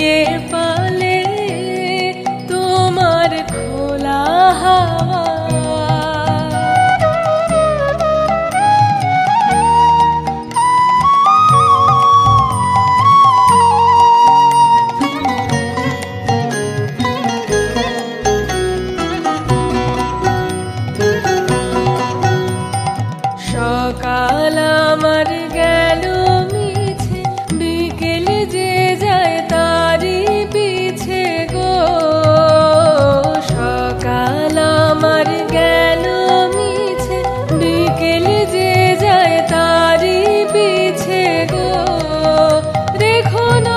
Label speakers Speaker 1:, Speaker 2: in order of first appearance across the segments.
Speaker 1: লাগিয়ে পালে তোমার খোলা হাওয়া সকাল আমার গেল মিছে বিকেল যে যায় তারি পিছে গো সকাল আমার গেল মিছে বিকেল যে যায় তারি পিছে গো রেখো না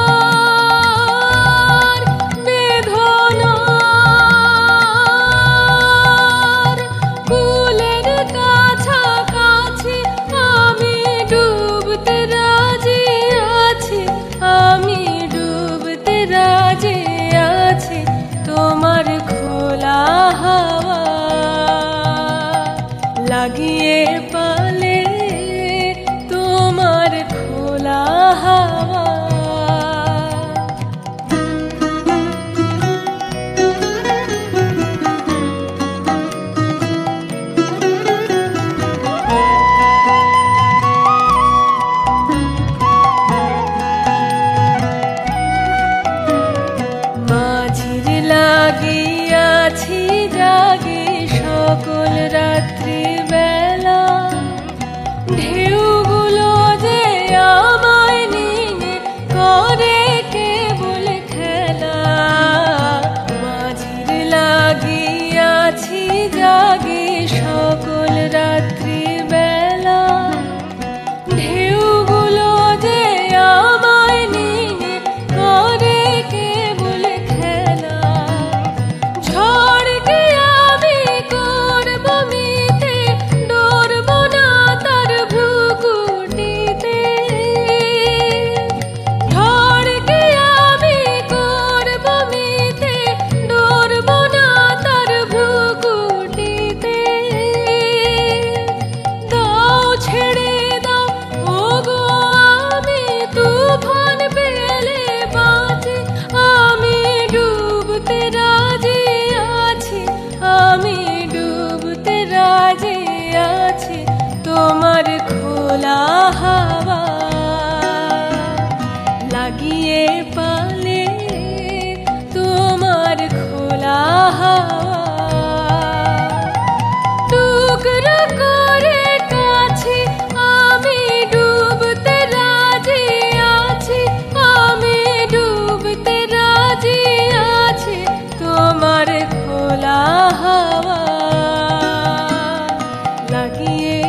Speaker 1: লাগিয়ে পালে তোমার খোলা হাওয়া মাঝির লাগিয়াছি জাগে সকল রাত্রি বেলা ঢেউগুলো যে আমায় নিয়ে করে কেবল খেলা মাঝির লাগিয়াছি জাগে সকল রাত্রি বেলা ঢেউগুলো যে আমায় নিয়ে করে কেবল খেলা ঝড়কে আমি করব মিতে ডরব না তার ভ্রুকুটিতে ঝড়কে আমি করব মিতে ডরব না তার ভ্রুকুটিতে দাও ছেড়ে দাও ওগো আমি তুফান পেলে বাঁচি আমি ডুবতে রাজি আছি আমি ডুবতে রাজি আছি তোমার খোলা হাওয়া লাগিয়ে পালে তোমার খোলা হাওয়া টুকরো করে কাছে আমি ডুবতে রাজি আছি আমি ডুবতে রাজি আছি তোমার খোলা হাওয়া লাগিয়ে